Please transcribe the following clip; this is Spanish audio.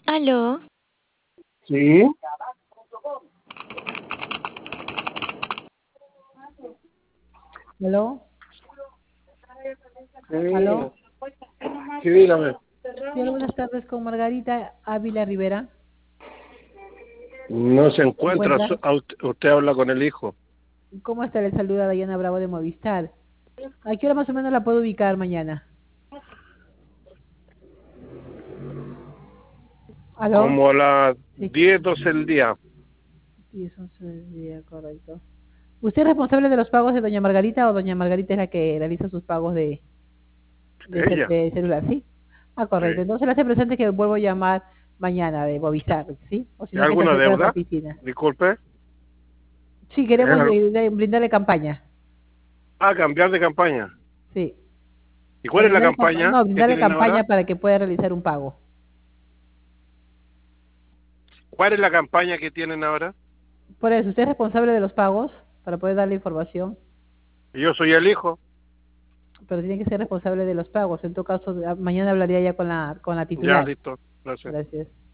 Aló, Sí, ¿Aló? sí, ¿Aló? sí, dígame. Sí, hola, buenas tardes con Margarita Ávila Rivera. No se ¿Se encuentra, encuentra? usted habla con el hijo. ¿Cómo está? Le saluda Dayana Bravo de Movistar. ¿A qué hora más o menos la puedo ubicar mañana? ¿Aló? Como a las Sí, 10, 12 del día. 10, 11 del día, correcto. ¿Usted es responsable de los pagos de doña Margarita o doña Margarita es la que realiza sus pagos Ella. de celular? ¿Sí? Ah, correcto. Sí. Entonces le hace presente que vuelvo a llamar mañana de Movistar, ¿sí? O si ¿Hay no, que se alguna acerque a nuestra deuda? oficina. Disculpe. Sí, ¿Es queremos brindarle campaña. cambiar de campaña. Sí. ¿Y cuál es la campaña No, que brindarle tienen campaña ahora? para que pueda realizar un pago. ¿Cuál es la campaña que tienen ahora? Por eso, usted es responsable de los pagos para poder darle información, Yo soy el hijo. pero tiene que ser responsable de los pagos. En todo caso, mañana hablaría ya con la Ya, titular. listo. Gracias. Gracias.